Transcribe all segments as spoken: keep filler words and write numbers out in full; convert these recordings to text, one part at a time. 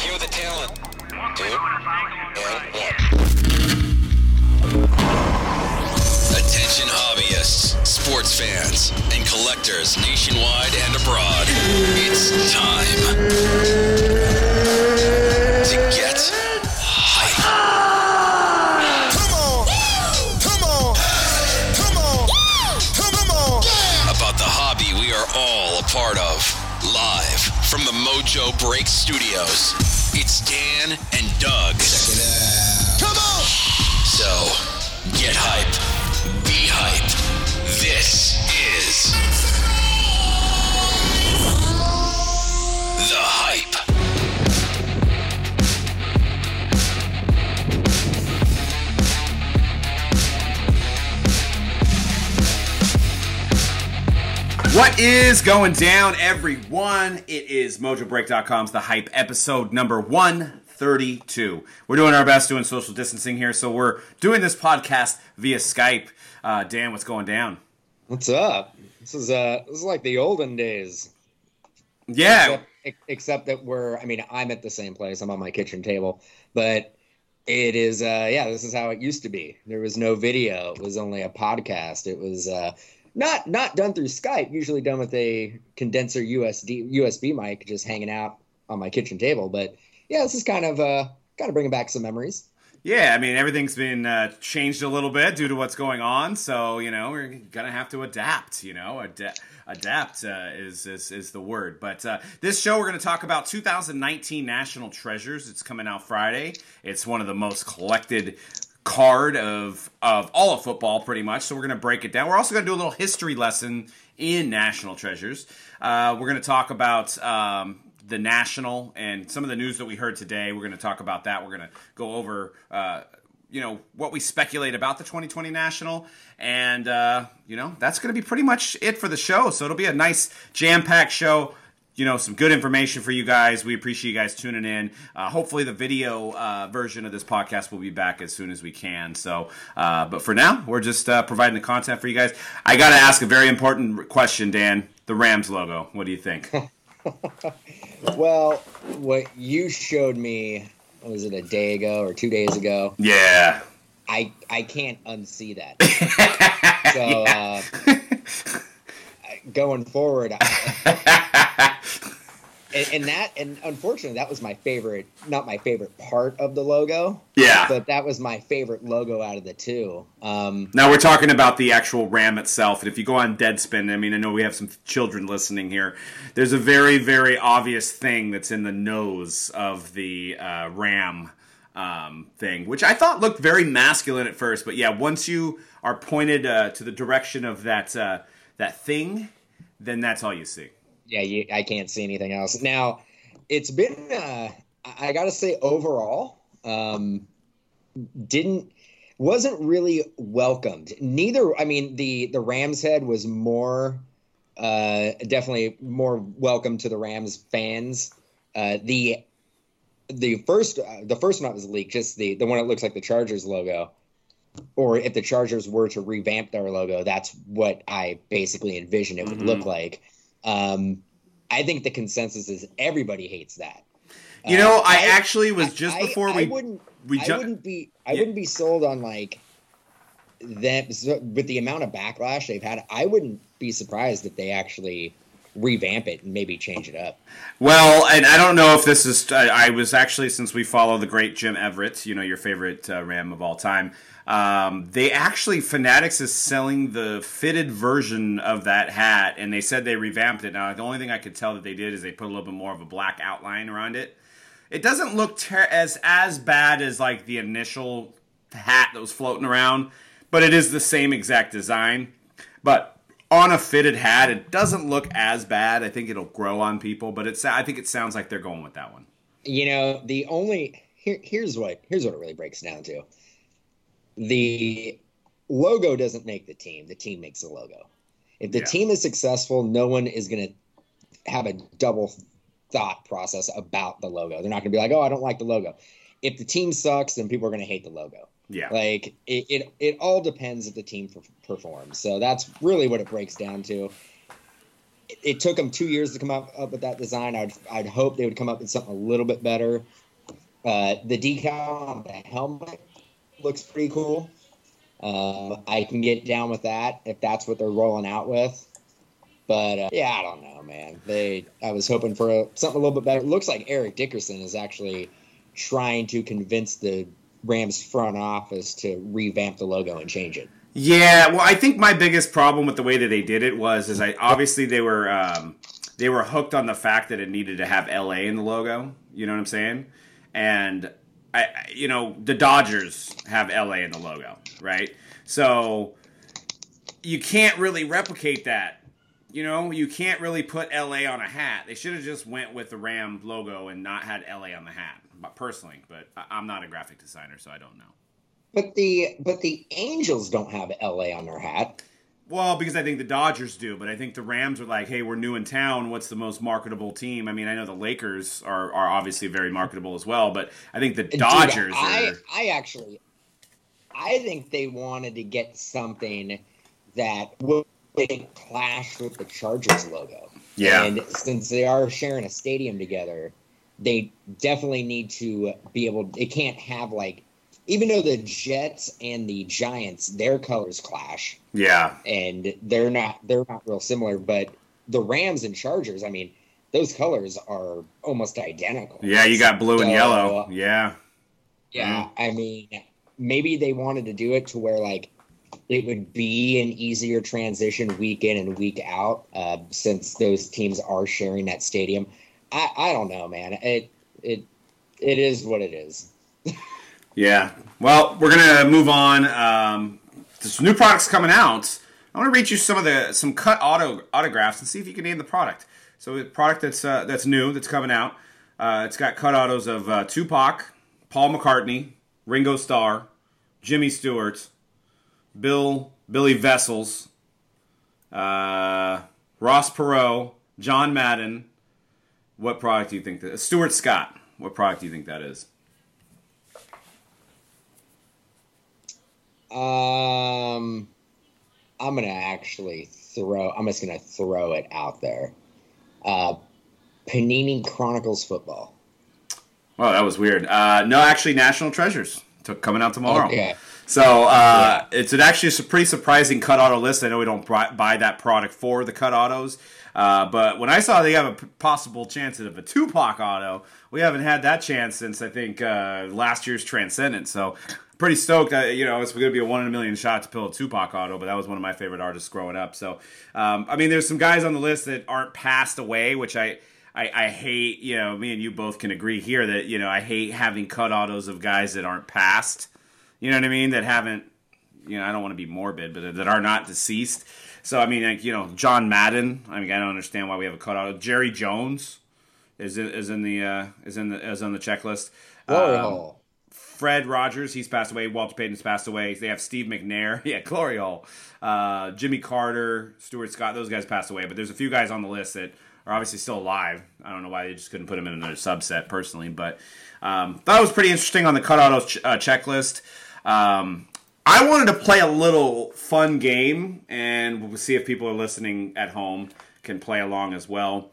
Cue the talent. Two and one. Attention hobbyists, sports fans, and collectors nationwide and abroad. It's time to get hype. Come on! Come on! Come on! Come on! About the hobby we are all a part of. Live from the Mojo Break Studios, it's Dan and Doug. Check it out. Come on! So, get hype. Be hype. This is The Hype. What is going down, everyone? It is Mojo Break dot com's The Hype, episode number one thirty-two. We're doing our best doing social distancing here, so we're doing this podcast via Skype. Uh, Dan, what's going down? What's up? This is uh, this is like the olden days. Yeah. Except, except that we're, I mean, I'm at the same place. I'm on my kitchen table, but it is, uh, yeah, this is how it used to be. There was no video. It was only a podcast. It was uh, not not done through Skype. Usually done with a condenser U S D U S B mic, just hanging out on my kitchen table. But yeah, this is kind of uh, kind of bringing back some memories. Yeah, I mean, everything's been uh, changed a little bit due to what's going on, so, you know, we're going to have to adapt, you know, Ad- adapt uh, is, is is the word. But uh, this show, we're going to talk about two thousand nineteen National Treasures. It's coming out Friday. It's one of the most collected card of, of all of football, pretty much, so we're going to break it down. We're also going to do a little history lesson in National Treasures. Uh, we're going to talk about Um, the National and some of the news that we heard today. We're going to talk about that. We're going to go over, uh, you know, what we speculate about the twenty twenty National. And, uh, you know, that's going to be pretty much it for the show. So it'll be a nice jam-packed show. You know, some good information for you guys. We appreciate you guys tuning in. Uh, hopefully the video uh, version of this podcast will be back as soon as we can. So, uh, but for now, we're just uh, providing the content for you guys. I got to ask a very important question, Dan. The Rams logo. What do you think? Well, what you showed me, what was it, a day ago or two days ago? Yeah. I I can't unsee that. So uh, going forward, I, and, and that, and unfortunately, that was my favorite, not my favorite part of the logo. Yeah. But that was my favorite logo out of the two. Um, now we're talking about the actual Ram itself, and if you go on Deadspin, I mean, I know we have some children listening here. There's a very, very obvious thing that's in the nose of the uh, Ram um, thing, which I thought looked very masculine at first, but yeah, once you are pointed uh, to the direction of that uh, that thing, then that's all you see. Yeah, you, I can't see anything else. Now, it's been, uh, I got to say, overall, um, didn't, wasn't really welcomed. Neither, I mean, the, the Rams head was more, uh, definitely more welcome to the Rams fans. Uh, the, the first, uh, the first one that was leaked, just the, the one that looks like the Chargers logo, or if the Chargers were to revamp their logo, that's what I basically envisioned it would mm-hmm. look like. Um, I think the consensus is everybody hates that. You know, uh, I, I actually was just I, before I, we I wouldn't. we ju- I wouldn't be. I yeah. wouldn't be sold on like that with the amount of backlash they've had. I wouldn't be surprised if they actually revamp it and maybe change it up. Well, and I don't know if this is. I, I was actually, since we follow the great Jim Everett, you know, your favorite uh, Ram of all time. Um, they actually, Fanatics is selling the fitted version of that hat, and they said they revamped it. Now, the only thing I could tell that they did is they put a little bit more of a black outline around it. It doesn't look ter- as as bad as like the initial hat that was floating around, but it is the same exact design. But on a fitted hat, it doesn't look as bad. I think it'll grow on people, but it's. I think it sounds like they're going with that one. You know, the only here, here's what here's what it really breaks down to. The logo doesn't make the team. The team makes the logo. If the yeah. team is successful, no one is going to have a double thought process about the logo. They're not going to be like, oh, I don't like the logo. If the team sucks, then people are going to hate the logo. Yeah. Like, it, it, it all depends if the team per- performs. So that's really what it breaks down to. it, it took them two years to come up, up with that design. I'd I'd hope they would come up with something a little bit better. Uh, the decal on the helmet looks pretty cool. Um, I can get down with that if that's what they're rolling out with. But uh, yeah, I don't know, man. They I was hoping for a, something a little bit better. It looks like Eric Dickerson is actually trying to convince the Rams front office to revamp the logo and change it. Yeah, well, I think my biggest problem with the way that they did it was, is I obviously they were um, they were hooked on the fact that it needed to have L A in the logo. You know what I'm saying? And I, you know, the Dodgers have L A in the logo, right? So you can't really replicate that. You know, you can't really put L A on a hat. They should have just went with the Ram logo and not had L A on the hat, personally. But I'm not a graphic designer, so I don't know. But the but the Angels don't have L A on their hat. Well, because I think the Dodgers do, but I think the Rams are like, hey, we're new in town. What's the most marketable team? I mean, I know the Lakers are, are obviously very marketable as well, but I think the Dodgers Dude, I, are... I actually, I think they wanted to get something that would clash with the Chargers logo. Yeah. And since they are sharing a stadium together, they definitely need to be able, it can't have like, even though the Jets and the Giants, their colors clash. Yeah. And they're not they're not real similar, but the Rams and Chargers, I mean, those colors are almost identical. Yeah, you got blue so, and yellow. Yeah. Yeah, mm. I mean, maybe they wanted to do it to where like it would be an easier transition week in and week out, uh, since those teams are sharing that stadium. I, I don't know, man. It it it is what it is. Yeah. Well, we're gonna move on. Um, there's new products coming out. I want to read you some of the some cut auto autographs and see if you can name the product. So, the product that's uh, that's new that's coming out. Uh, it's got cut autos of uh, Tupac, Paul McCartney, Ringo Starr, Jimmy Stewart, Bill Billy Vessels, uh, Ross Perot, John Madden. What product do you think that? Stuart Scott. What product do you think that is? Um, I'm gonna actually throw. I'm just gonna throw it out there. Uh, Panini Chronicles Football. Oh, that was weird. Uh, no, actually, National Treasures t- coming out tomorrow. Okay. So uh, yeah. It's an actually a pretty surprising cut auto list. I know we don't buy that product for the cut autos, uh, but when I saw they have a p- possible chance of a Tupac auto, we haven't had that chance since I think uh, last year's Transcendent. So. Pretty stoked. Uh, you know, it's going to be a one in a million shot to pull a Tupac auto, but that was one of my favorite artists growing up. So, um, I mean, there's some guys on the list that aren't passed away, which I, I, I hate. You know, me and you both can agree here that, you know, I hate having cut autos of guys that aren't passed. You know what I mean? That haven't, you know, I don't want to be morbid, but that are not deceased. So, I mean, like, you know, John Madden. I mean, I don't understand why we have a cut auto. Jerry Jones is in, is in the uh, is in the is on the checklist. Glory um, Hole. Fred Rogers, he's passed away. Walter Payton's passed away. They have Steve McNair. Yeah, Glory Hole. Uh, Jimmy Carter, Stuart Scott, those guys passed away. But there's a few guys on the list that are obviously still alive. I don't know why they just couldn't put them in another subset, personally. But um, thought it was pretty interesting on the cut auto ch- uh, checklist. Um, I wanted to play a little fun game, and we'll see if people are listening at home can play along as well.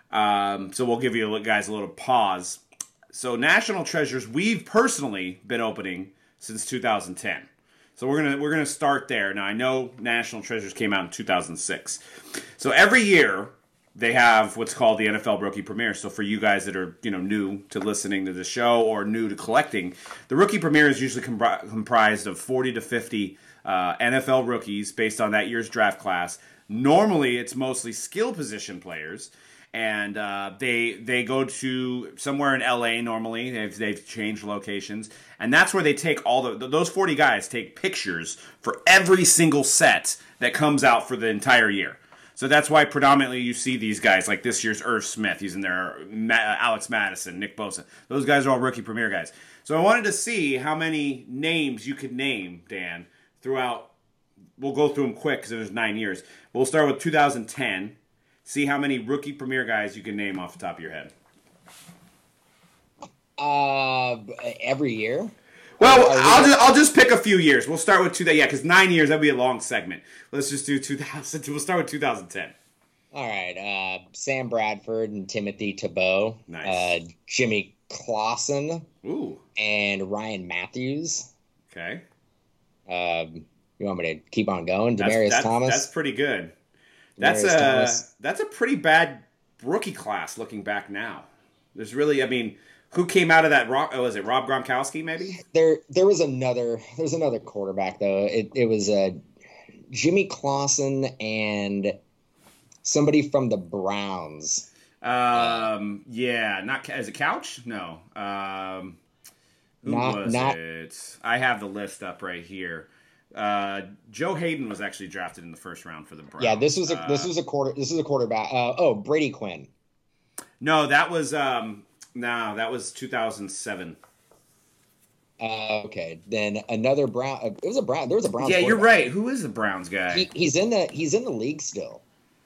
Um, so we'll give you guys a little pause. So National Treasures, we've personally been opening since two thousand ten. So we're gonna we're gonna start there. Now I know National Treasures came out in two thousand six. So every year they have what's called the N F L Rookie Premiere. So for you guys that are, you know, new to listening to the show or new to collecting, the Rookie Premiere is usually compri- comprised of forty to fifty uh, N F L rookies based on that year's draft class. Normally it's mostly skill position players. And uh, they they go to somewhere in L A normally. They've, they've changed locations. And that's where they take all the... Those forty guys take pictures for every single set that comes out for the entire year. So that's why predominantly you see these guys, like this year's Irv Smith. He's in there. Ma- Alex Madison, Nick Bosa. Those guys are all Rookie Premier guys. So I wanted to see how many names you could name, Dan, throughout... We'll go through them quick because there's nine years. We'll start with two thousand ten. See how many Rookie Premier guys you can name off the top of your head. Uh, every year. Well, I'll just, I'll just pick a few years. We'll start with two. Yeah, because nine years that'd be a long segment. Let's just do two thousand. We'll start with two thousand ten. All right. Uh, Sam Bradford and Timothy Tebow. Nice. Uh, Jimmy Clausen. Ooh. And Ryan Matthews. Okay. Um, you want me to keep on going? That's, Demarius that's, Thomas. That's pretty good. That's Demarius a Thomas. that's a pretty bad rookie class looking back now. There's really, I mean, who came out of that? Rob, oh, was it Rob Gronkowski? Maybe There, there was another. There's another quarterback though. It, it was uh, Jimmy Clausen and somebody from the Browns. Um, yeah, not is it Couch? No. Um, who Not- was not- it? I have the list up right here. Uh, Joe Hayden was actually drafted in the first round for the Browns. Yeah, this was a Uh, this was a quarter. This is a quarterback. Uh, oh, Brady Quinn. no, that was um, no, that was two thousand seven. Uh, okay, then another Brown. Uh, it was a Brown. There was a Brown. Yeah, you're right. Who is the Browns guy? He, he's in the he's in the league still.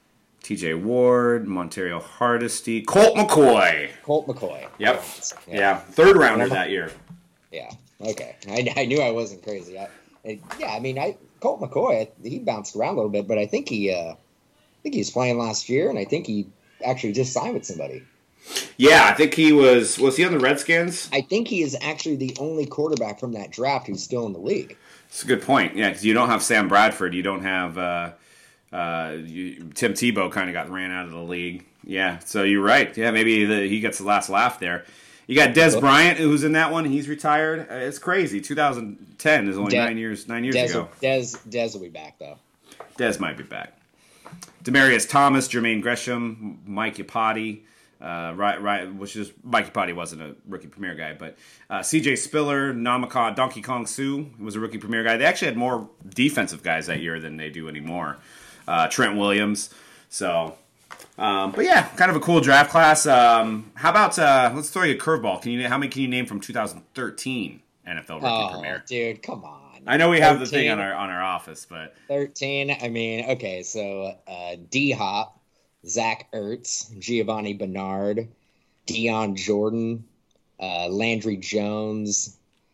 T J Ward, Montario Hardesty, Colt McCoy. Colt McCoy. Yep. Yeah, third rounder that year. Yeah. Okay. I, I knew I wasn't crazy. I, I, yeah. I mean, I Colt McCoy. He bounced around a little bit, but I think he, uh, I think he was playing last year, and I think he actually just signed with somebody. Yeah, I think he was. Was he on the Redskins? I think he is actually the only quarterback from that draft who's still in the league. It's a good point. Yeah, because you don't have Sam Bradford. You don't have uh, uh, you, Tim Tebow. Kind of got ran out of the league. Yeah, so you're right. Yeah, maybe the, he gets the last laugh there. You got Des Bryant, who's in that one. He's retired. Uh, it's crazy. two thousand ten is only De- nine years. Nine years Des, ago. Des, Des will be back though. Des might be back. Demarius Thomas, Jermaine Gresham, Mike Iupati, uh, right, right, which is Mike Iupati wasn't a rookie premier guy, but uh, C J Spiller, Namaka, Donkey Kong Sue was a rookie premier guy. They actually had more defensive guys that year than they do anymore. Uh, Trent Williams, so. Um, but yeah, kind of a cool draft class. Um, how about uh, let's throw you a curveball? Can you how many can you name from two thousand thirteen N F L rookie Oh, premier? dude, come on. I know we have the thing thirteen on our on our office, but thirteen. I mean, okay, so uh, D Hop, Zach Ertz, Giovanni Bernard, Deion Jordan, uh, Landry Jones,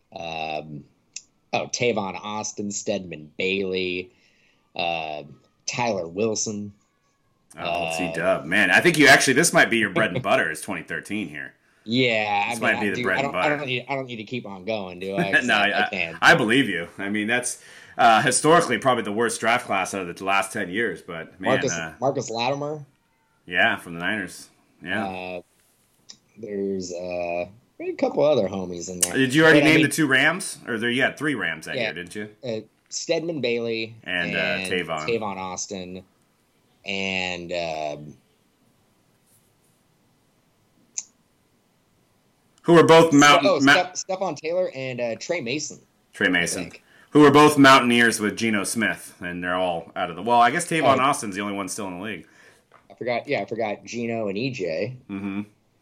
um, oh Tavon Austin, Stedman Bailey, uh, Tyler Wilson. oh, C Dub, man, I think you actually this might be your bread and butter is twenty thirteen here. Yeah, This I might mean, be I, the do, bread I and don't, I butter. don't need, I don't need to keep on going, do I? 'Cause no, I, I, I can. I believe you. I mean, that's uh, historically probably the worst draft class out of the last ten years. But man, Marcus uh, Marcus Latimer. yeah, from the Niners. Yeah. Uh, there's uh, a couple other homies in there. Did you already But, I name mean, the two Rams, or there you had three Rams that Yeah. year, didn't you? uh, Stedman Bailey And, uh, Tavon. Tavon Austin, and um, Who were both mountain oh, Mount- Steph- Stephon Taylor and uh, Trey Mason. Trey I Mason, think. who were both Mountaineers with Geno Smith, and they're all out of the. Well, I guess Tavon Oh. Austin's the only one still in the league. I forgot. Yeah, I forgot Gino and E J. Mm-hmm.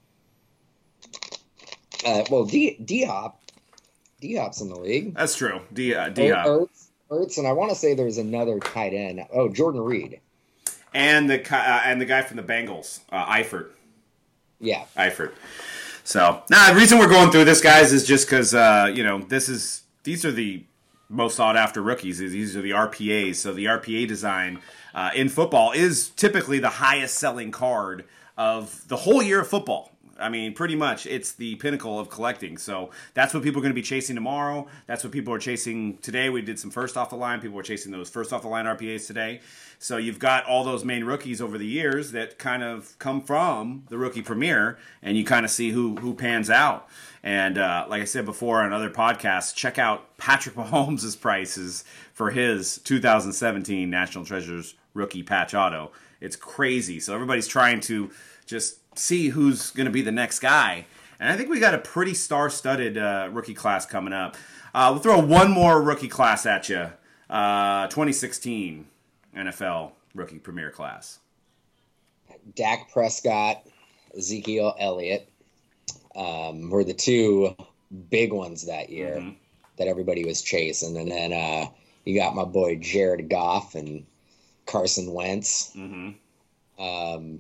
Uh, well, D D Hop, D Hop's in the league. That's true. D uh, D Hop. Ertz, Ertz, and I want to say there's another tight end. Oh, Jordan Reed. and the ki- uh, and the guy from the Bengals, uh, Eifert. Yeah. Eifert. So, nah, the reason we're going through this, guys, is just because, uh, you know, this is, these are the most sought after rookies. These are the R P As. So the R P A design uh, in football is typically the highest selling card of the whole year of football. I mean, pretty much it's the pinnacle of collecting. So that's what people are going to be chasing tomorrow. That's what people are chasing today. We did some first off the line. People were chasing those first off the line R P As today. So you've got all those main rookies over the years that kind of come from the rookie premiere, and you kind of see who who pans out. And uh, like I said before on other podcasts, check out Patrick Mahomes' prices for his two thousand seventeen National Treasures rookie patch auto. It's crazy. So everybody's trying to just see who's going to be the next guy. And I think we got a pretty star-studded uh, rookie class coming up. Uh, we'll throw one more rookie class at you. Uh, twenty sixteen N F L rookie premier class. Dak Prescott, Ezekiel Elliott um, were the two big ones that year Mm-hmm. that everybody was chasing. And then uh, you got my boy Jared Goff and Carson Wentz. Mm-hmm. Um,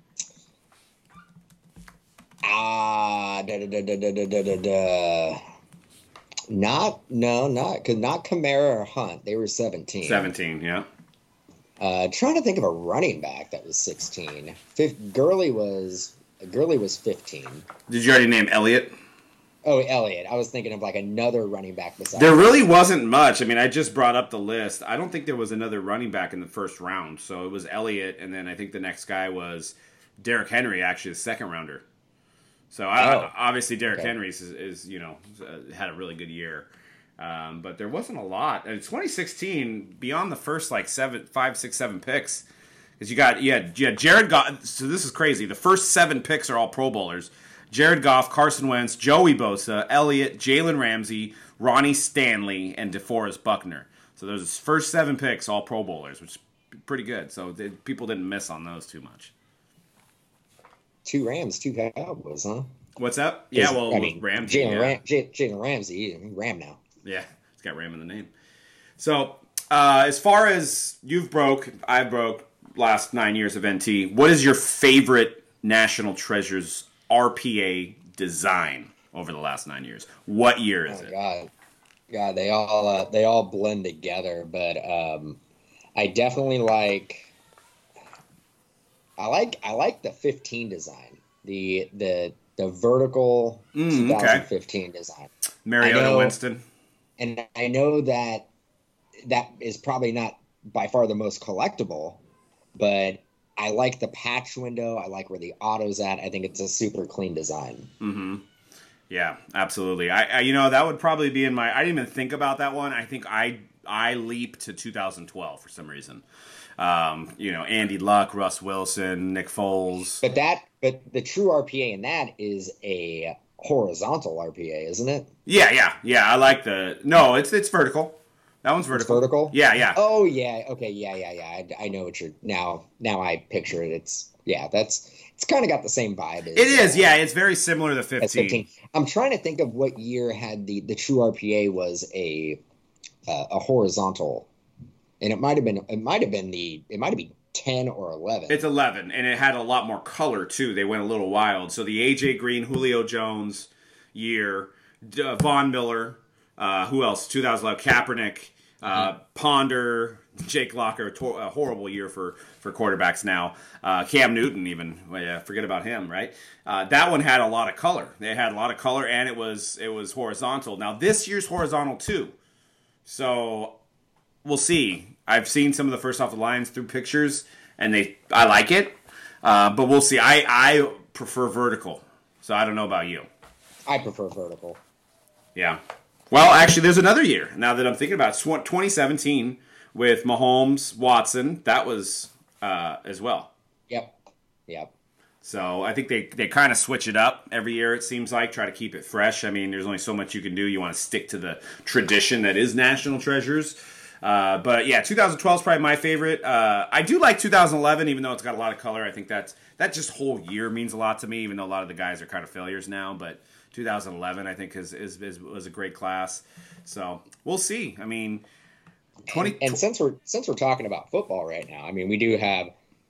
ah, da, da, da, da, da, da, da, da. Not, no, not, cause not Kamara or Hunt. They were seventeen. seventeen, yeah. Uh, trying to think of a running back that was sixteen. Fif- Gurley was Gurley was fifteen. Did you already name Elliott? Oh, Elliott. I was thinking of like another running back besides. There really wasn't much. I mean, I just brought up the list. I don't think there was another running back in the first round. So it was Elliott, and then I think the next guy was Derrick Henry, actually the second rounder. So I, Oh, obviously Derrick okay. Henry is, is you know uh, had a really good year, um, but there wasn't a lot. In twenty sixteen, beyond the first like seven, five, six, seven picks, because you got you had, you had Jared Goff. So this is crazy. The first seven picks are all Pro Bowlers. Jared Goff, Carson Wentz, Joey Bosa, Elliott, Jalen Ramsey, Ronnie Stanley, and DeForest Buckner. So those first seven picks, all Pro Bowlers, which is pretty good. So they, people didn't miss on those too much. Two Rams, two Cowboys, huh? What's up? Yeah, well, I mean, Ramsey. Jalen yeah. Ram- J- Jalen Ramsey, Ram now. Yeah, it's got Ram in the name. So, uh, as far as you've broke, I broke last nine years of N T. What is your favorite National Treasures R P A design over the last nine years? What year is Oh it? God, God, they all uh, they all blend together. But um, I definitely like. I like I like the fifteen design, the the the vertical Mm, twenty fifteen design. Mariota I know- Winston. And I know that that is probably not by far the most collectible, but I like the patch window. I like where the auto's at. I think it's a super clean design. Mm-hmm. Yeah, absolutely. I, I, you know, that would probably be in my. I didn't even think about that one. I think I, I leap to two thousand twelve for some reason. Um, you know, Andy Luck, Russ Wilson, Nick Foles. But that, but the true R P A in that is a horizontal R P A, isn't it? Yeah, yeah, yeah. I like the. No, it's it's vertical. That one's vertical. It's vertical. Yeah, yeah. Oh yeah. Okay. Yeah. Yeah. Yeah. I, I know what you're now. Now I picture it. It's yeah. That's it's kind of got the same vibe. As, It is. uh, Yeah, it's very similar to as fifteen. fifteen. I'm trying to think of what year had the the true R P A was a uh, a horizontal, and it might have been it might have been the it might have been ten or eleven. It's eleven, and it had a lot more color too. They went a little wild. So the A J Green, Julio Jones year, uh, Von Miller, uh, who else? twenty eleven Kaepernick, uh, mm-hmm. Ponder, Jake Locker. To- a horrible year for for quarterbacks now. Uh, Cam Newton, even well, yeah, forget about him, right? Uh, that one had a lot of color. They had a lot of color, and it was it was horizontal. Now this year's horizontal too. So we'll see. I've seen some of the first off the lines through pictures, and they I like it, uh, but we'll see. I I prefer vertical, so I don't know about you. I prefer vertical. Yeah. Well, actually, there's another year now that I'm thinking about. It's twenty seventeen with Mahomes, Watson. That was uh, as well. Yep. Yep. So I think they, they kind of switch it up every year, it seems like, try to keep it fresh. I mean, there's only so much you can do. You want to stick to the tradition that is National Treasures. Uh, but yeah, twenty twelve is probably my favorite. Uh, I do like two thousand eleven, even though it's got a lot of color. I think that's that just whole year means a lot to me, even though a lot of the guys are kind of failures now. But two thousand eleven, I think, is, is, is was a great class. So we'll see. I mean, twenty And, and since we're since we're talking about football right now, I mean, we do have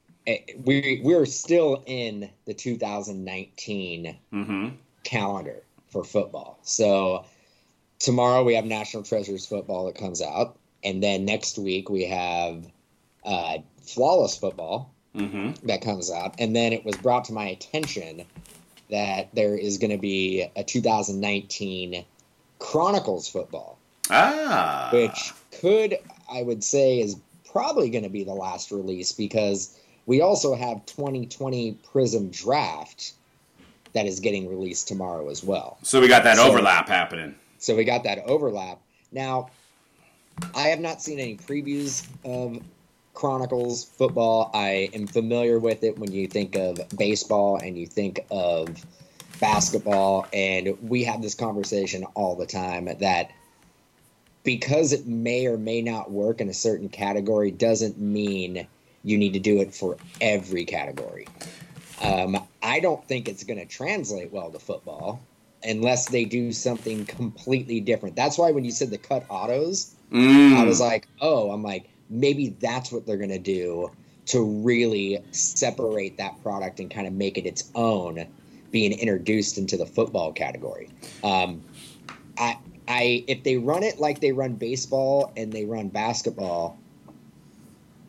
we we're still in the two thousand nineteen mm-hmm. calendar for football. So tomorrow we have National Treasures football that comes out, and then next week we have uh, Flawless football mm-hmm. that comes out, and then it was brought to my attention that there is going to be a two thousand nineteen Chronicles football, ah, which could, I would say, is probably going to be the last release, because we also have twenty twenty Prism Draft that is getting released tomorrow as well. So we got that So- overlap happening. So we got that overlap. Now, I have not seen any previews of Chronicles football. I am familiar with it when you think of baseball and you think of basketball, and we have this conversation all the time that because it may or may not work in a certain category doesn't mean you need to do it for every category. Um, I don't think it's going to translate well to football unless they do something completely different. That's why when you said the cut autos, Mm. I was like, oh, I'm like, maybe that's what they're going to do to really separate that product and kind of make it its own, being introduced into the football category. Um, I, I, if they run it like they run baseball and they run basketball,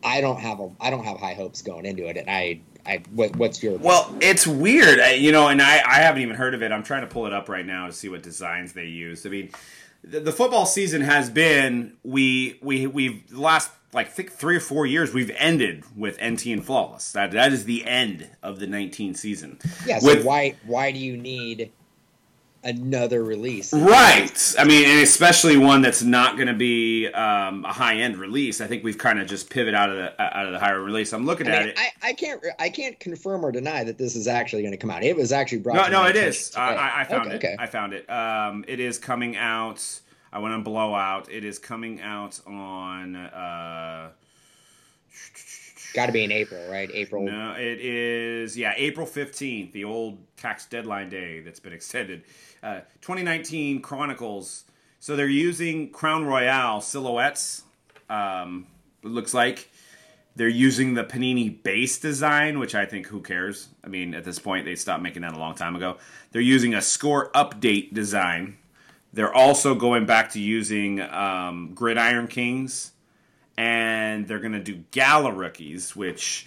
I don't have a I don't have high hopes going into it, and I I what, what's your well? It's weird, you know, and I I haven't even heard of it. I'm trying to pull it up right now to see what designs they use. I mean, the, the football season has been we we we've the last like think three or four years we've ended with N T and Flawless. That that is the end of the nineteen season. Yeah. So with, why why do you need another release? Right. I mean, and especially one that's not going to be um, a high end release. I think we've kind of just pivot out of the out of the higher release. I'm looking I at mean, it. I, I can't I can't confirm or deny that this is actually going to come out. It was actually brought. No, to no, my it attention is. today. I, I found okay, it. Okay. I found it. Um, it is coming out. I went on Blowout. It is coming out on. Uh, Got to be in April, right? April. No, it is. Yeah, April fifteenth, the old tax deadline day that's been extended. Uh, twenty nineteen Chronicles. So they're using Crown Royale silhouettes. Um, it looks like they're using the Panini base design, which I think who cares? I mean, at this point, they stopped making that a long time ago. They're using a score update design. They're also going back to using um, Gridiron Kings. And they're going to do Gala rookies, which,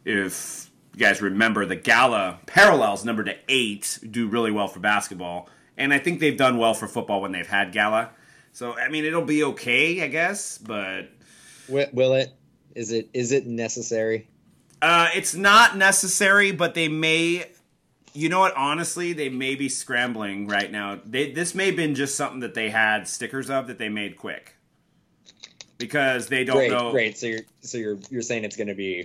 if you guys remember, the Gala parallels number to eight do really well for basketball. And I think they've done well for football when they've had Gala. So, I mean, it'll be okay, I guess, but... Will, will it? Is it? Is it necessary? Uh, it's not necessary, but they may... You know what? Honestly, they may be scrambling right now. They, this may have been just something that they had stickers of that they made quick. Because they don't great, know. Great. So you're so you're you're saying it's going to be.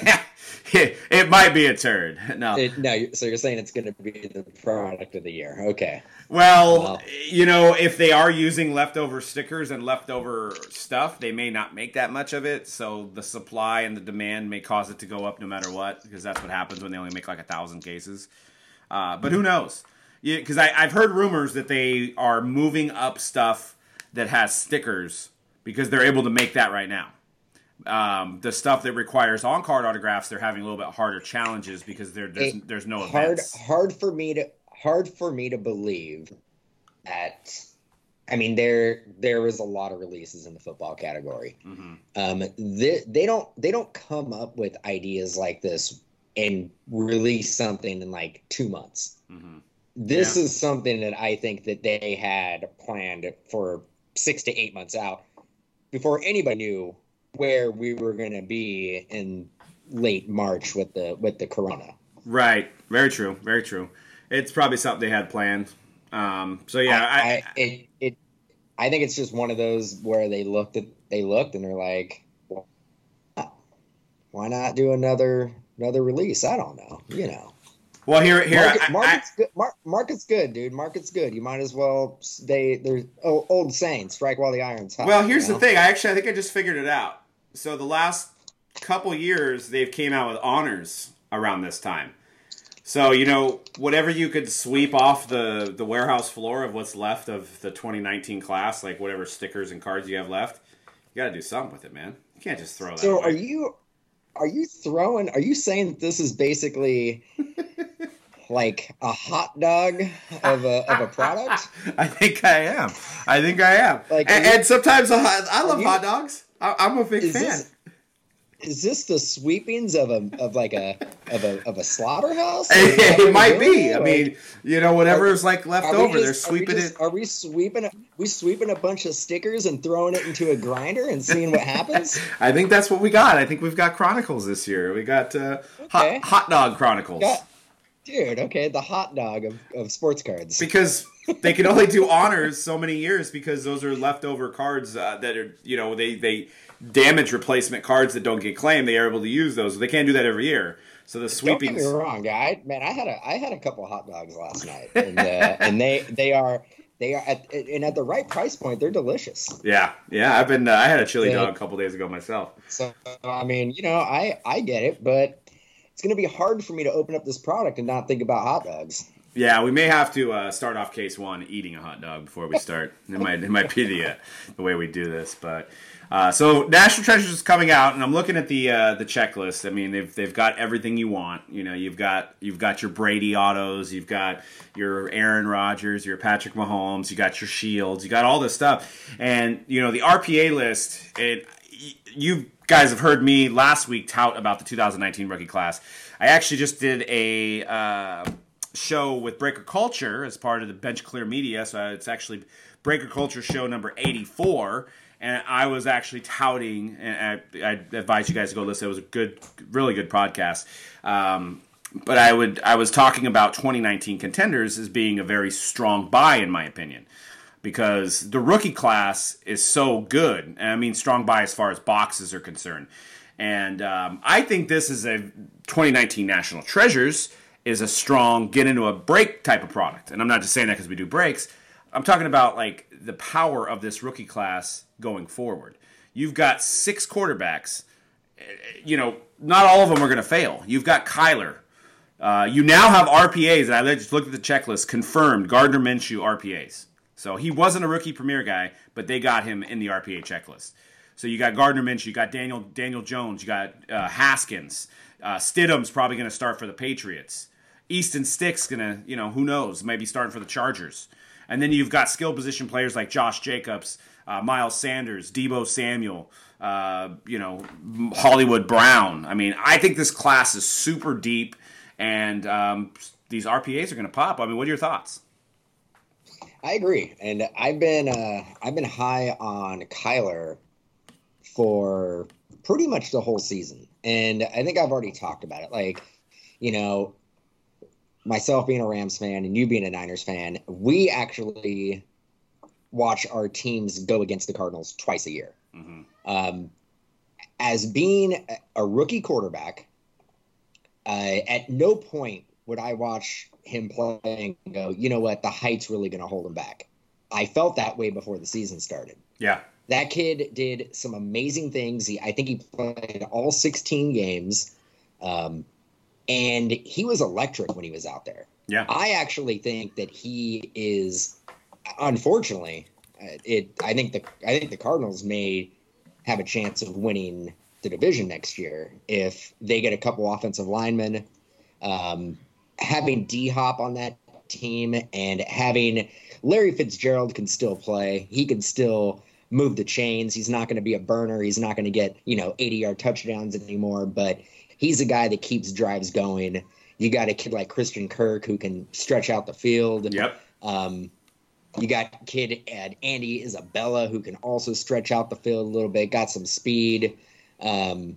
it, it might be a turd. No. It, no. So you're saying it's going to be the product of the year. Okay. Well, Wow. you know, if they are using leftover stickers and leftover stuff, they may not make that much of it. So the supply and the demand may cause it to go up no matter what, because that's what happens when they only make like a thousand cases. Uh, but who knows? Because I've heard rumors that they are moving up stuff that has stickers. Because they're able to make that right now. Um, the stuff that requires on-card autographs, they're having a little bit harder challenges because there, there's It, there's no hard events. hard for me to hard for me to believe that. I mean, there there was a lot of releases in the football category. Mm-hmm. Um, they, they don't they don't come up with ideas like this and release something in like two months. Mm-hmm. This Yeah. is something that I think that they had planned for six to eight months out. Before anybody knew where we were going to be in late March with the with the corona. Right. Very true. Very true. It's probably something they had planned. Um, so yeah, I, I, I it, it I think it's just one of those where they looked at they looked and they're like, well, why not do another another release? I don't know. You know. well here here Market, I, market's good. Mar, market's good, dude. Market's good. You might as well stay. There's oh, old saying, strike while the iron's hot. I, well here's you the know? thing. I actually I think I just figured it out. So the last couple years they've came out with honors around this time. So, you know, whatever you could sweep off the, the warehouse floor of what's left of the twenty nineteen class, like whatever stickers and cards you have left, you got to do something with it, man. You can't just throw that So away. are you are you throwing? Are you saying that this is basically like a hot dog of a of a product? I think I am. I think I am. Like, and, are you- and sometimes a hot, I love you- hot dogs. I, I'm a big Is fan. this is this the sweepings of a of like a of a of a slaughterhouse? It might be. I mean, you know, whatever Are- is like left Are we over, just- they're sweeping are we just, it. Are we sweeping? A, we sweeping a bunch of stickers and throwing it into a grinder and seeing what happens? I think that's what we got. I think we've got Chronicles this year. We got uh, Okay. hot, hot Dog Chronicles. Got- Dude, okay, the hot dog of, of sports cards. Because they can only do honors so many years because those are leftover cards uh, that are, you know, they, they damage replacement cards that don't get claimed. They are able to use those. They can't do that every year. So the Don't get sweepings. me wrong, guy. Man, I had a I had a couple of hot dogs last night, and uh, and they they are they are at, and at the right price point, they're delicious. Yeah, yeah. I've been. Uh, I had a chili Yeah. dog a couple days ago myself. So I mean, you know, I I get it, but it's going to be hard for me to open up this product and not think about hot dogs. Yeah, we may have to uh, start off case one eating a hot dog before we start. It might it might be the uh, the way we do this, but uh, so National Treasures is coming out, and I'm looking at the uh, the checklist. I mean, they've they've got everything you want. You know, you've got you've got your Brady autos, you've got your Aaron Rodgers, your Patrick Mahomes, you got your Shields, you got all this stuff, and you know the R P A list. It you've guys have heard me last week tout about the two thousand nineteen rookie class. I actually just did a uh, show with Breaker Culture as part of the Bench Clear Media. So it's actually Breaker Culture show number eighty-four. And I was actually touting, and I, I advise you guys to go listen. It was a good, really good podcast. Um, but I would, I was talking about twenty nineteen contenders as being a very strong buy, in my opinion, because the rookie class is so good. And I mean, strong buy as far as boxes are concerned. And um, I think this is a twenty nineteen National Treasures is a strong get into a break type of product. And I'm not just saying that because we do breaks. I'm talking about like the power of this rookie class going forward. You've got six quarterbacks. You know, not all of them are going to fail. You've got Kyler. Uh, you now have R P As, and I just looked at the checklist, confirmed Gardner Minshew R P As. So he wasn't a rookie premier guy, but they got him in the R P A checklist. So you got Gardner Minshew, you got Daniel Daniel Jones, you got uh, Haskins. Uh, Stidham's probably going to start for the Patriots. Easton Stick's going to, you know, who knows, maybe starting for the Chargers. And then you've got skill position players like Josh Jacobs, uh, Miles Sanders, Deebo Samuel, uh, you know, Hollywood Brown. I mean, I think this class is super deep, and um, these R P As are going to pop. I mean, what are your thoughts? I agree, and I've been uh, I've been high on Kyler for pretty much the whole season, and I think I've already talked about it. Like, you know, myself being a Rams fan and you being a Niners fan, we actually watch our teams go against the Cardinals twice a year. Mm-hmm. Um, as being a rookie quarterback, uh, at no point would I watch him play and go, you know what, the height's really going to hold him back. I felt that way before the season started. Yeah. That kid did some amazing things. He, I think he played all sixteen games. Um, And he was electric when he was out there. Yeah, I actually think that he is. Unfortunately, it. I think the. I think the Cardinals may have a chance of winning the division next year if they get a couple offensive linemen. Um, having D-Hop on that team and having Larry Fitzgerald can still play. He can still move the chains. He's not going to be a burner. He's not going to get, you know, eighty-yard touchdowns anymore, but he's a guy that keeps drives going. You got a kid like Christian Kirk who can stretch out the field. Yep. Um, you got a kid at Andy Isabella who can also stretch out the field a little bit, got some speed. Um,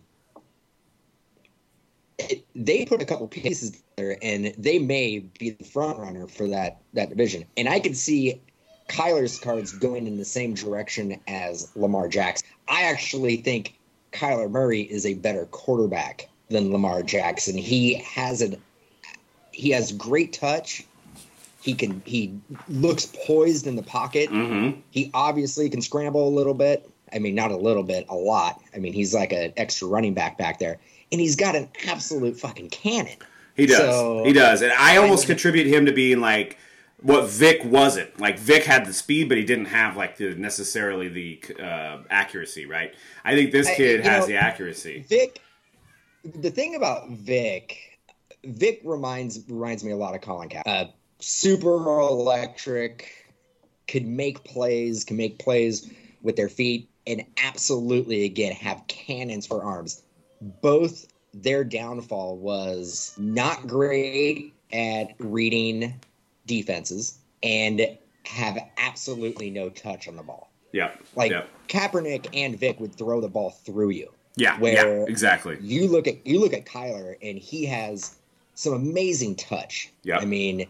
it, they put a couple pieces there, and they may be the front runner for that, that division. And I could see Kyler's cards going in the same direction as Lamar Jackson. I actually think Kyler Murray is a better quarterback than Lamar Jackson. He has a he has great touch. He can he looks poised in the pocket. Mm-hmm. He obviously can scramble a little bit. I mean, not a little bit, a lot. I mean, he's like an extra running back back there, and he's got an absolute fucking cannon. He does. So, he does, and I almost I mean, contribute him to being like what Vic wasn't. Like Vic had the speed, but he didn't have like the necessarily the uh, accuracy. Right? I think this kid I, has know, the accuracy. Vic. The thing about Vic, Vic reminds reminds me a lot of Colin Kaepernick. Uh, super electric, could make plays, can make plays with their feet, and absolutely, again, have cannons for arms. Both their downfall was not great at reading defenses and have absolutely no touch on the ball. Yeah. Like yep. Kaepernick and Vic would throw the ball through you. Yeah, where yeah, exactly. You look at you look at Kyler, and he has some amazing touch. Yeah, I mean,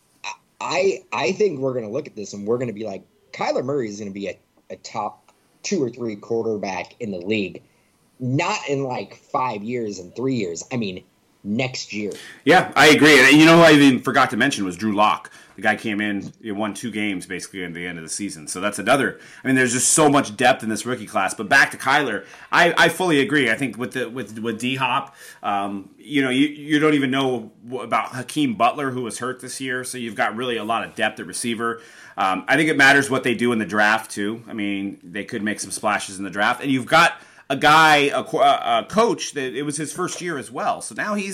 I I think we're going to look at this, and we're going to be like, Kyler Murray is going to be a, a top two or three quarterback in the league, not in like five years and three years. I mean, next year. Yeah, I agree. And you know who I even forgot to mention was Drew Lock. The guy came in, he won two games basically at the end of the season. So that's another. I mean, there's just so much depth in this rookie class. But back to Kyler, I, I fully agree. I think with the with with D Hop, um, you know, you you don't even know about Hakeem Butler, who was hurt this year. So you've got really a lot of depth at receiver. Um, I think it matters what they do in the draft too. I mean, they could make some splashes in the draft, and you've got a guy, a, a coach that it was his first year as well. So now he's,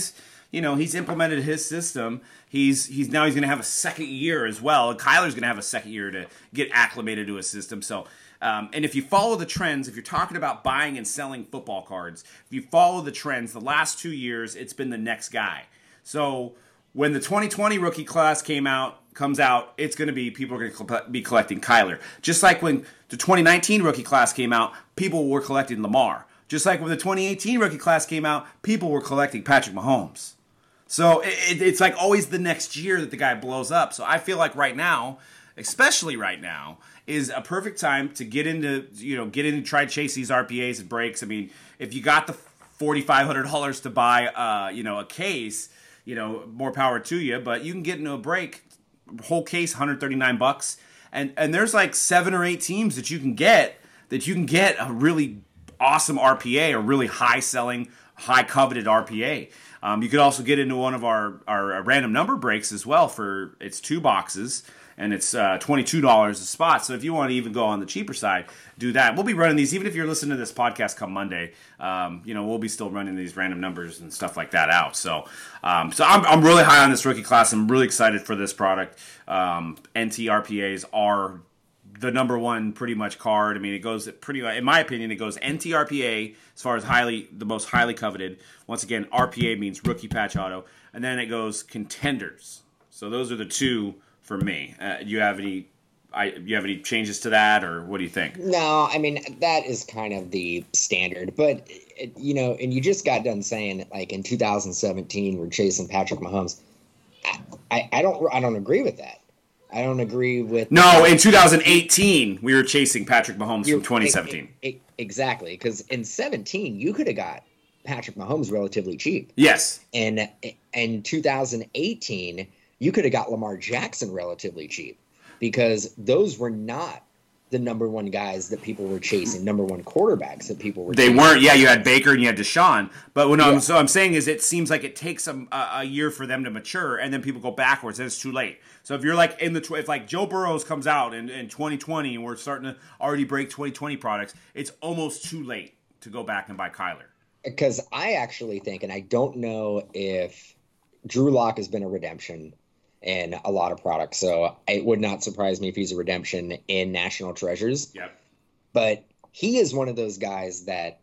you know, he's implemented his system. He's he's now he's going to have a second year as well. Kyler's going to have a second year to get acclimated to his system. So, um, and if you follow the trends, if you're talking about buying and selling football cards, if you follow the trends, the last two years, it's been the next guy. So when the twenty twenty rookie class came out, comes out, it's going to be, people are going to be collecting Kyler. Just like when the twenty nineteen rookie class came out, people were collecting Lamar. Just like when the twenty eighteen rookie class came out, people were collecting Patrick Mahomes. So it, it's like always the next year that the guy blows up. So I feel like right now, especially right now, is a perfect time to get into, you know, get in and try to chase these R P As and breaks. I mean, if you got the forty-five hundred dollars to buy, uh, you know, a case, you know, more power to you. But you can get into a break, whole case, one hundred thirty-nine bucks, and and there's like seven or eight teams that you can get that you can get a really awesome R P A, a really high selling, high coveted R P A. Um, you could also get into one of our, our random number breaks as well for, it's two boxes, and it's uh, twenty-two dollars a spot. So if you want to even go on the cheaper side, do that. We'll be running these, even if you're listening to this podcast come Monday, um, you know, we'll be still running these random numbers and stuff like that out. So um, so I'm, I'm really high on this rookie class. I'm really excited for this product. Um, N T R P As are the number one pretty much card. I mean, it goes pretty, in my opinion, it goes N T R P A as far as highly, the most highly coveted. Once again, R P A means rookie patch auto. And then it goes contenders. So those are the two for me. Uh, you have any, I, you have any changes to that, or what do you think? No, I mean, that is kind of the standard. But, you know, and you just got done saying, like, in two thousand seventeen, we're chasing Patrick Mahomes. I, I, I don't, I don't agree with that. I don't agree with... No, in two thousand eighteen, we were chasing Patrick Mahomes from twenty seventeen. It, it, exactly, because in seventeen, you could have got Patrick Mahomes relatively cheap. Yes. And in two thousand eighteen, you could have got Lamar Jackson relatively cheap, because those were not the number one guys that people were chasing, number one quarterbacks that people were They chasing. weren't. Yeah, you had Baker and you had Deshaun. But what Yeah. I'm, so I'm saying is it seems like it takes a, a year for them to mature, and then people go backwards, and it's too late. So if you're like in the, tw- if like Joe Burrows comes out in, in twenty twenty and we're starting to already break twenty twenty products, it's almost too late to go back and buy Kyler. Because I actually think, and I don't know if Drew Lock has been a redemption in a lot of products, so it would not surprise me if he's a redemption in National Treasures. Yep. But he is one of those guys that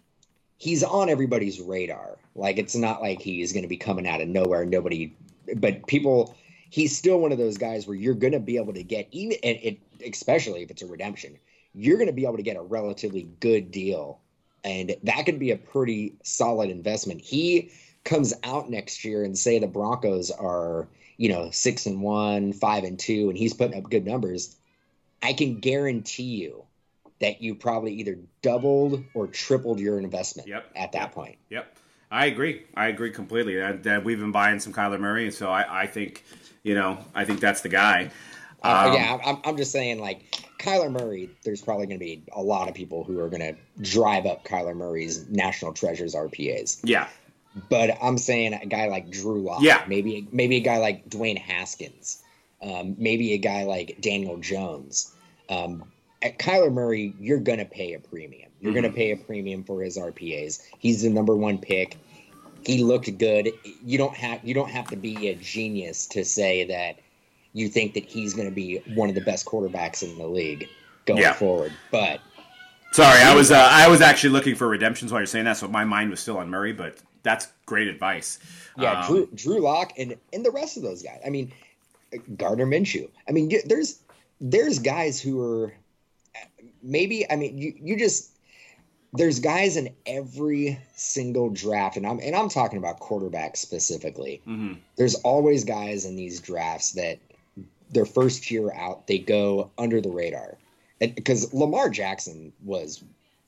he's on everybody's radar. Like, it's not like he's going to be coming out of nowhere. Nobody, but people, he's still one of those guys where you're going to be able to get, even, and it, especially if it's a redemption, you're going to be able to get a relatively good deal. And that could be a pretty solid investment. He comes out next year and say the Broncos are, you know, six and one, five and two, and he's putting up good numbers. I can guarantee you that you probably either doubled or tripled your investment Yep. at that Yep. point. Yep. I agree. I agree completely. That, that we've been buying some Kyler Murray, and so I, I think, you know, I think that's the guy. Uh, Um, yeah, I'm, I'm just saying, like, Kyler Murray, there's probably going to be a lot of people who are going to drive up Kyler Murray's National Treasures R P As. Yeah. But I'm saying a guy like Drew Lock, Yeah. maybe maybe a guy like Dwayne Haskins, um, maybe a guy like Daniel Jones. Um, at Kyler Murray, you're going to pay a premium. You're Mm-hmm. going to pay a premium for his R P As. He's the number one pick. He looked good. You don't have you don't have to be a genius to say that you think that he's going to be one of the best quarterbacks in the league going Yeah. forward. But Sorry, I was uh, I was actually looking for redemptions while you're saying that, so my mind was still on Murray, but that's great advice. yeah, Um, Drew Drew Lock and and the rest of those guys. I mean, Gardner Minshew. I mean, you- there's there's guys who are maybe. I mean, you you just there's guys in every single draft, and I'm and I'm talking about quarterbacks specifically. Mm-hmm. There's always guys in these drafts that their first year out, they go under the radar. Because Lamar Jackson was,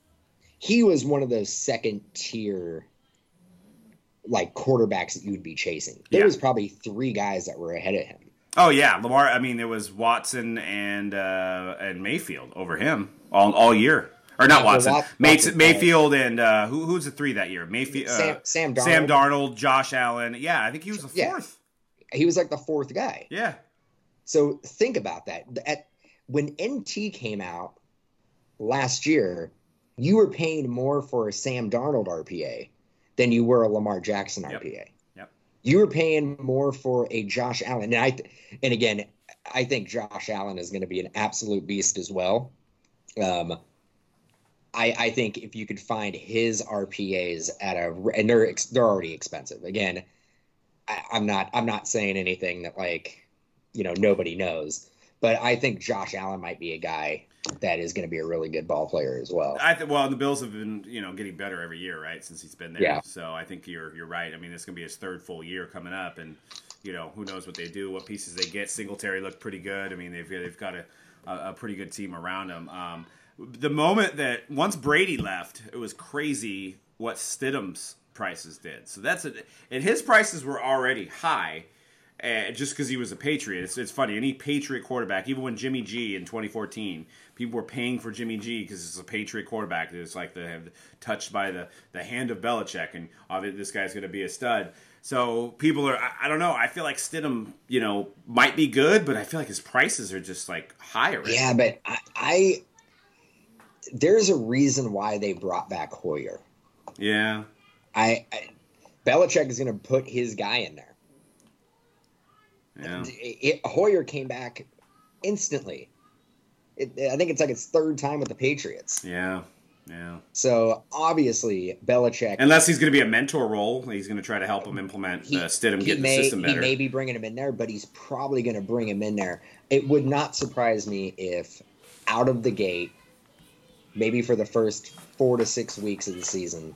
he was one of those second tier, like, quarterbacks that you would be chasing. There Yeah. was probably three guys that were ahead of him. Oh yeah, Lamar. I mean, there was Watson and uh, and Mayfield over him all all year, or not Yeah, Watson, Wat- May- Watson- Mayfield and uh, who who's the three that year? Mayfield, uh, Sam, Sam Darnold. Sam Darnold, Josh Allen. Yeah, I think he was the Yeah. fourth. He was like the fourth guy. Yeah, So think about that. At, when N T came out last year, you were paying more for a Sam Darnold R P A than you were a Lamar Jackson Yep. R P A. yep. You were paying more for a Josh Allen, and I, and again, I think Josh Allen is going to be an absolute beast as well. Um, I, I think if you could find his R P As at a, and they're they're already expensive. Again, I, I'm not I'm not saying anything that like, you know, nobody knows, but I think Josh Allen might be a guy that is going to be a really good ball player as well. I think. Well, the Bills have been, you know, getting better every year, right, since he's been there. Yeah. So I think you're you're right. I mean, it's going to be his third full year coming up, and you know, who knows what they do, what pieces they get. Singletary looked pretty good. I mean, they've they've got a a, a pretty good team around him. Um, the moment that once Brady left, it was crazy what Stidham's prices did. So that's it, and his prices were already high. Uh, just because he was a Patriot. It's, it's funny. Any Patriot quarterback, even when Jimmy G in twenty fourteen, people were paying for Jimmy G because it's a Patriot quarterback. It's like the touched by the, the hand of Belichick, and obviously this guy's going to be a stud. So people are, I, I don't know. I feel like Stidham, you know, might be good, but I feel like his prices are just like higher. Right? Yeah, but I, I there's a reason why they brought back Hoyer. Yeah, I, I Belichick is going to put his guy in there. Yeah. It, it, Hoyer came back instantly. It, I think it's like his third time with the Patriots. Yeah, yeah. So obviously Belichick, unless he's going to be a mentor role, he's going to try to help him implement he, uh, Stidham, he get may, the system better. He may be bringing him in there, but he's probably going to bring him in there. It would not surprise me if out of the gate, maybe for the first four to six weeks of the season,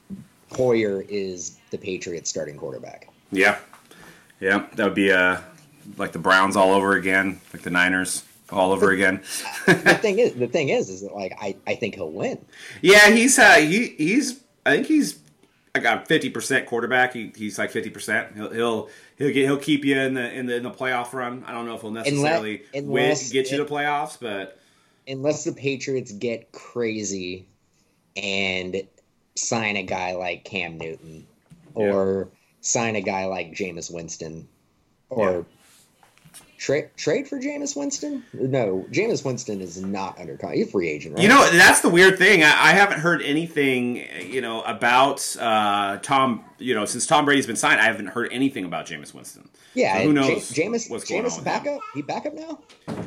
Hoyer is the Patriots starting quarterback. Yeah, yeah, that would be uh, like the Browns all over again, like the Niners all over again. the thing is, the thing is, is that like I, I think he'll win. Yeah, he's uh, he he's I think he's like a fifty percent quarterback. He, he's like fifty percent. He'll he'll he'll get he'll keep you in the in the in the playoff run. I don't know if he'll necessarily unless, win, unless get you it, to playoffs, but unless the Patriots get crazy and sign a guy like Cam Newton or yeah. sign a guy like Jameis Winston or yeah. trade trade for Jameis Winston? No, Jameis Winston is not under contract. He's a free agent, right? You know, that's the weird thing. I, I haven't heard anything, you know, about uh, Tom, you know, since Tom Brady's been signed, I haven't heard anything about Jameis Winston. Yeah, so who knows J- Jameis, what's going Jameis on with backup? him. He backup now?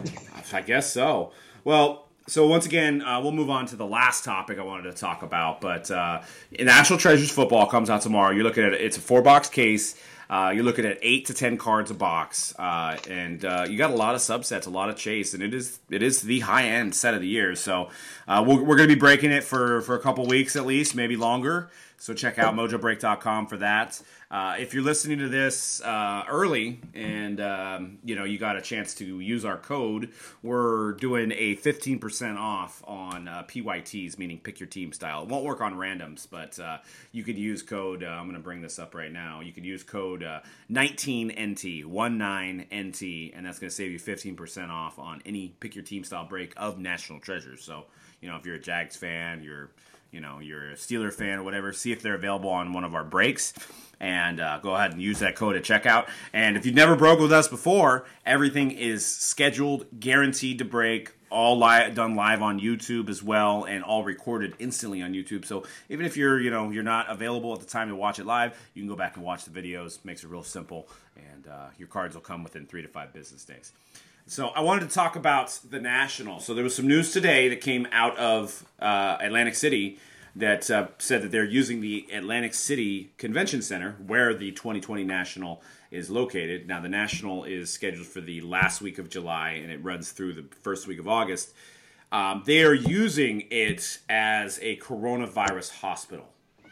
I guess so. Well, so once again, uh, we'll move on to the last topic I wanted to talk about. But uh, National Treasures Football comes out tomorrow. You're looking at it. It's a four-box case. Uh, you're looking at eight to ten cards a box, uh, and uh, you got a lot of subsets, a lot of chase, and it is it is the high-end set of the year. So uh, we're, we're going to be breaking it for, for a couple weeks at least, maybe longer. So check out mojo break dot com for that. Uh, if you're listening to this uh, early and um, you know you got a chance to use our code, we're doing a fifteen percent off on uh, P Y Ts, meaning pick your team style. It won't work on randoms, but uh, you could use code. Uh, I'm going to bring this up right now. You could use code uh, nineteen N T, nineteen N T, and that's going to save you fifteen percent off on any pick your team style break of National Treasures. So you know if you're a Jags fan, you're you know you're a Steeler fan or whatever, see if they're available on one of our breaks. And uh, go ahead and use that code at checkout. And if you've never broke with us before, everything is scheduled, guaranteed to break, all li- done live on YouTube as well, and all recorded instantly on YouTube. So even if you're, you know, you're not available at the time to watch it live, you can go back and watch the videos. Makes it real simple, and uh, your cards will come within three to five business days. So I wanted to talk about the National. So there was some news today that came out of uh, Atlantic City that uh, said that they're using the Atlantic City Convention Center, where the twenty twenty National is located. Now, the National is scheduled for the last week of July, and it runs through the first week of August. Um, they are using it as a coronavirus hospital.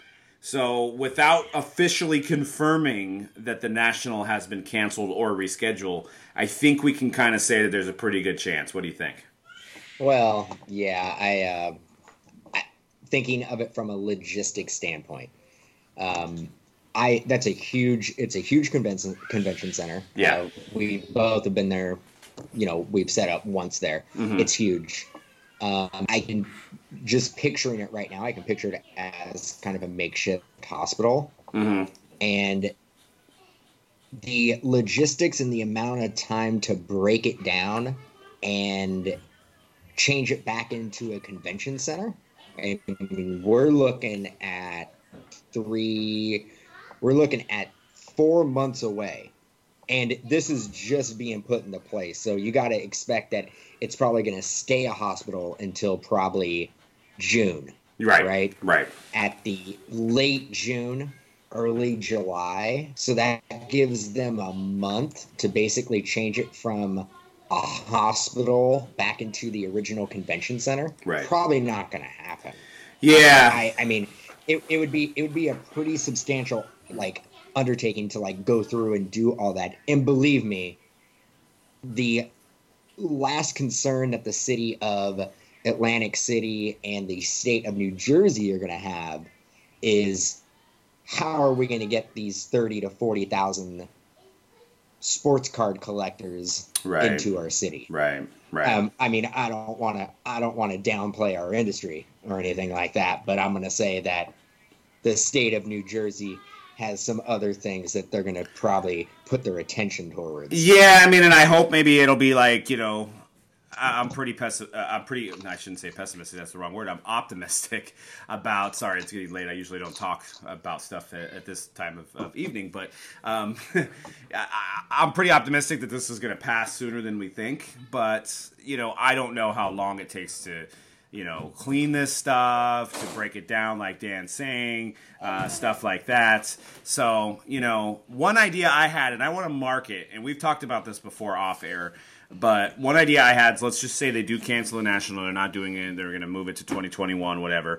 So, without officially confirming that the National has been canceled or rescheduled, I think we can kind of say that there's a pretty good chance. What do you think? Well, yeah, I... Uh... Thinking of it from a logistic standpoint, um, I that's a huge. It's a huge convention convention center. Yeah, uh, we both have been there. You know, we've set up once there. Mm-hmm. It's huge. Um, I can just picturing it right now. I can picture it as kind of a makeshift hospital, mm-hmm. and the logistics and the amount of time to break it down and change it back into a convention center. I mean, we're looking at three. We're looking at four months away. And this is just being put into place. So you got to expect that it's probably going to stay a hospital until probably June. Right. Right. Right. At the late June, early July. So that gives them a month to basically change it from a hospital back into the original convention center. Right. Probably not going to happen. Yeah. I, I mean, it, it would be it would be a pretty substantial like undertaking to like go through and do all that. And believe me, the last concern that the city of Atlantic City and the state of New Jersey are going to have is how are we going to get these thirty to forty thousand sports card collectors right. into our city? Right. Right. Um, I mean, I don't want to I don't want to downplay our industry or anything like that, but I'm going to say that the state of New Jersey has some other things that they're going to probably put their attention towards. Yeah, I mean, and I hope maybe it'll be like, you know, I'm pretty pessi- uh, I'm pretty, I shouldn't say pessimistic, that's the wrong word. I'm optimistic about, sorry, it's getting late. I usually don't talk about stuff at, at this time of, of evening, but um, I, I'm pretty optimistic that this is going to pass sooner than we think. But, you know, I don't know how long it takes to, you know, clean this stuff, to break it down like Dan's saying, uh, stuff like that. So, you know, one idea I had, and I want to mark it, and we've talked about this before off air, but one idea I had, so let's just say they do cancel the National, they're not doing it, they're going to move it to twenty twenty-one, whatever,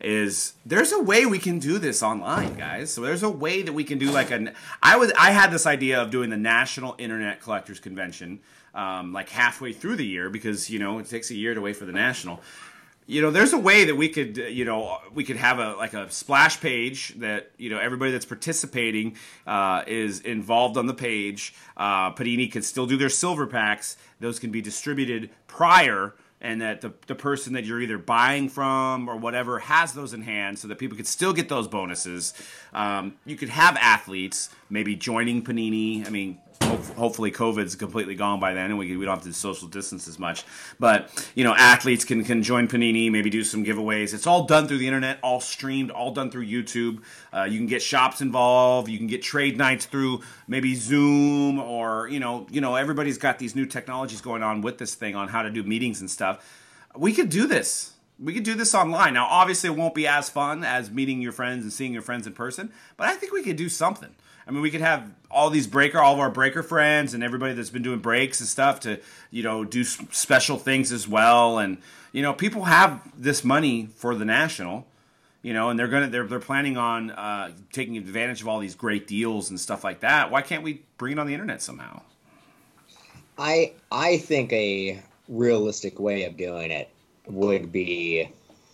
is there's a way we can do this online, guys. So there's a way that we can do like a, I was, I had this idea of doing the National Internet Collectors Convention, um, like halfway through the year, because, you know, it takes a year to wait for the National. You know, there's a way that we could, you know, we could have a like a splash page that, you know, everybody that's participating uh, is involved on the page. Uh, Panini could still do their silver packs; those can be distributed prior, and that the the person that you're either buying from or whatever has those in hand, so that people could still get those bonuses. Um, you could have athletes maybe joining Panini. I mean, hopefully COVID's completely gone by then and we we don't have to social distance as much. But, you know, athletes can, can join Panini, maybe do some giveaways. It's all done through the internet, all streamed, all done through YouTube. Uh, you can get shops involved. You can get trade nights through maybe Zoom or, you know, you know, everybody's got these new technologies going on with this thing on how to do meetings and stuff. We could do this. We could do this online. Now, obviously, it won't be as fun as meeting your friends and seeing your friends in person, but I think we could do something. I mean, we could have all these breaker, all of our breaker friends and everybody that's been doing breaks and stuff to, you know, do special things as well. And, you know, people have this money for the National, you know, and they're going to, they're, they're planning on uh, taking advantage of all these great deals and stuff like that. Why can't we bring it on the internet somehow? I, I think a realistic way of doing it would be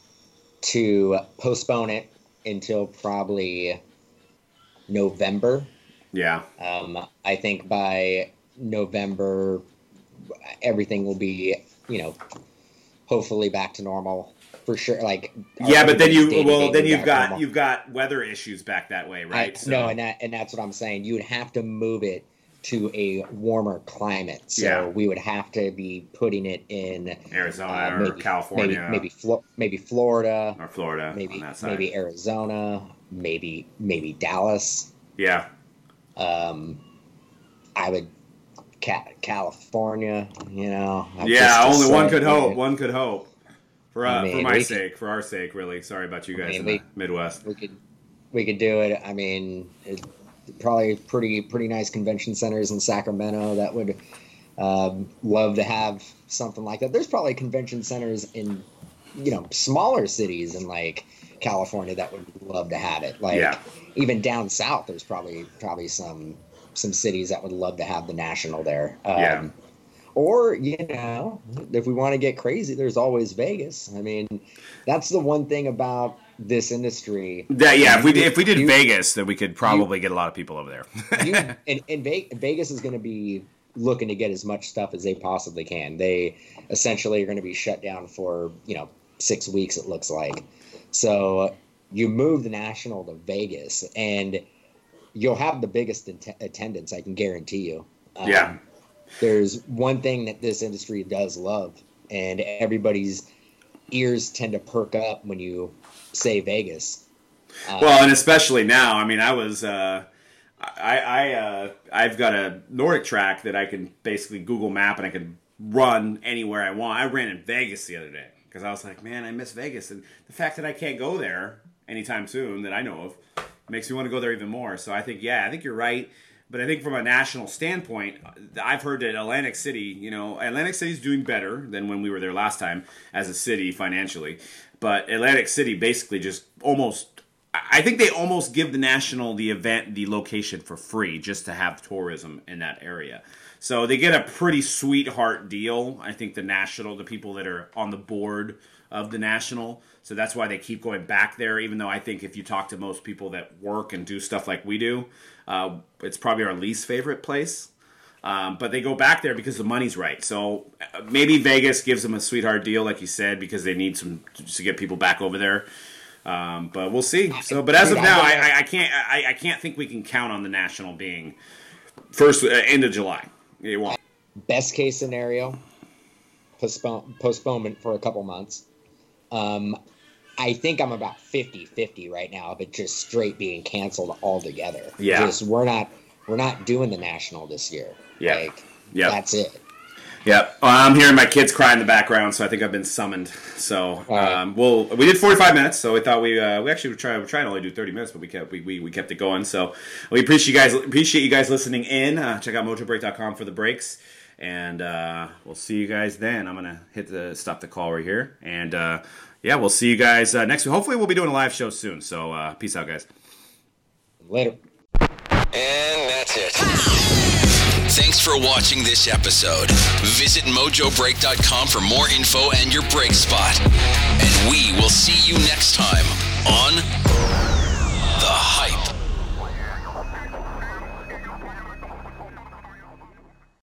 to postpone it until probably November. Yeah. Um, I think by November, everything will be, you know, hopefully back to normal for sure. Like, yeah, but then you, well, then you've got, normal. you've got weather issues back that way, right? I, so. No, and that, and that's what I'm saying. You would have to move it to a warmer climate. So yeah. we would have to be putting it in Arizona uh, or maybe, California, maybe maybe, Flo- maybe Florida or Florida, maybe on that side. maybe Arizona, maybe maybe Dallas. Yeah. Um, I would ca- California. You know. Yeah, only one could hope. One could hope. For uh, I mean, for my we sake, could, for our sake, really. Sorry about you guys I mean, in we, the Midwest. We could we could do it. I mean. It, Probably pretty pretty nice convention centers in Sacramento that would um, love to have something like that. There's probably convention centers in, you know, smaller cities in like California that would love to have it. Like yeah. even down south, there's probably probably some some cities that would love to have the National there. Um, yeah. Or, you know, if we want to get crazy, there's always Vegas. I mean, that's the one thing about this industry. That, yeah, if we did, if we did you, Vegas, then we could probably you, get a lot of people over there. you, and and Vegas is going to be looking to get as much stuff as they possibly can. They essentially are going to be shut down for, you know, six weeks, it looks like. So you move the National to Vegas, and you'll have the biggest att- attendance, I can guarantee you. Um, yeah. There's one thing that this industry does love, and everybody's ears tend to perk up when you say Vegas. Um, well, and especially now. I mean, I was uh, I, I uh, I've got a Nordic track that I can basically Google Map and I can run anywhere I want. I ran in Vegas the other day because I was like, man, I miss Vegas, and the fact that I can't go there anytime soon that I know of makes me want to go there even more. So I think, yeah, I think you're right. But I think from a national standpoint, I've heard that Atlantic City, you know, Atlantic City's doing better than when we were there last time as a city financially. But Atlantic City basically just almost, I think they almost give the National, the event, the location for free just to have tourism in that area. So they get a pretty sweetheart deal. I think the National, the people that are on the board of the National. So that's why they keep going back there, even though I think if you talk to most people that work and do stuff like we do, uh, it's probably our least favorite place. Um, but they go back there because the money's right. So maybe Vegas gives them a sweetheart deal, like you said, because they need some to get people back over there. Um, but we'll see. So, but as of now, I, I can't. I, I can't think we can count on the National being first uh, end of July. It won't. Best case scenario, postpone, postponement for a couple months. Um, I think I'm about fifty-fifty right now of it just straight being canceled altogether. Yeah, just we're not we're not doing the National this year. Yeah, like, yeah, that's it. Yep. Well, I'm hearing my kids cry in the background, so I think I've been summoned. So, right. um, we'll we did forty-five minutes, so we thought we uh, we actually were trying we trying to only do thirty minutes, but we kept we, we, we kept it going. So we appreciate you guys appreciate you guys listening in. Uh, check out mojo break dot com for the breaks, and uh, we'll see you guys then. I'm gonna hit the stop the call right here, and uh, yeah, we'll see you guys uh, next week. Hopefully, we'll be doing a live show soon. So, uh, peace out, guys. Later. And that's it. Thanks for watching this episode. Visit mojo break dot com for more info and your break spot. And we will see you next time on